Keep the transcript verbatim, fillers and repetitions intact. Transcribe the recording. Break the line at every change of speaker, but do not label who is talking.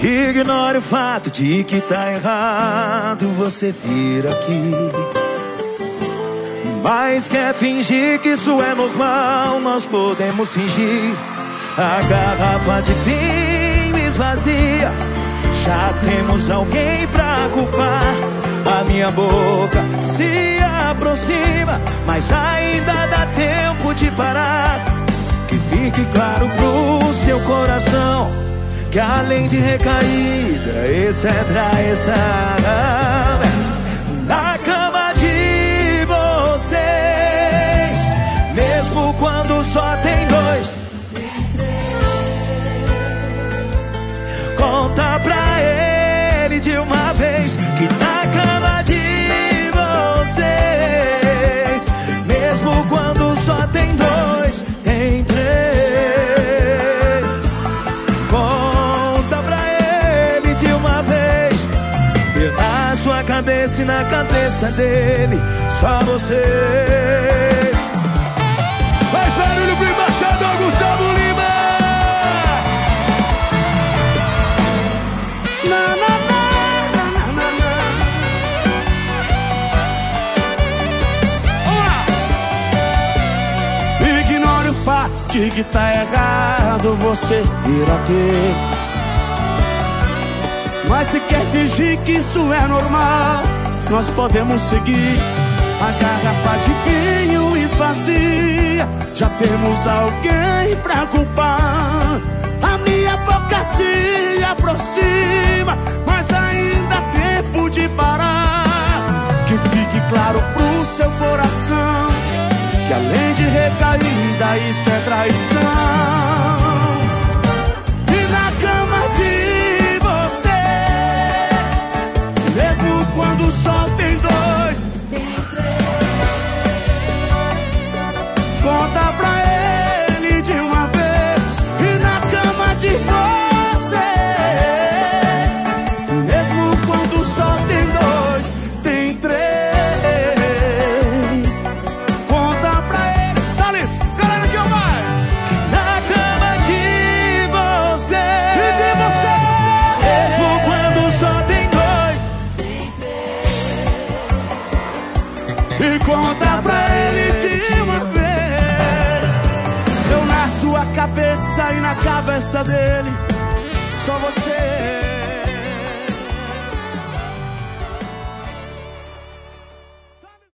Ignore o fato de que tá errado você vir aqui, mas quer fingir que isso é normal. Nós podemos fingir. A garrafa de vinho esvazia, já temos alguém pra culpar. A minha boca se aproxima, mas ainda dá tempo de parar. Que fique claro pro seu coração que além de recaída, esse é traição. Na cama de vocês, mesmo quando só tem dois, conta pra ele de uma vez que na cama de vocês, mesmo quando só tem dois, tem três. Conta pra ele de uma vez, e na sua cabeça e na cabeça dele, só vocês. Faz barulho pro embaixador Gustavo Lima.
De que tá errado você vir aqui, mas se quer fingir que isso é normal, nós podemos seguir. A garrafa de vinho esvazia, já temos alguém pra culpar. A minha boca se aproxima, mas ainda há tempo de parar. Que fique claro pro seu coração que além de recaída, isso é traição. E na cama de vocês, mesmo quando só tem dois, tem três. Conta pra ele de uma vez. E na cama de vocês, mesmo quando só tem dois, tem três. E conta pra ele de uma vez. Eu na sua cabeça e na cabeça dele, só você.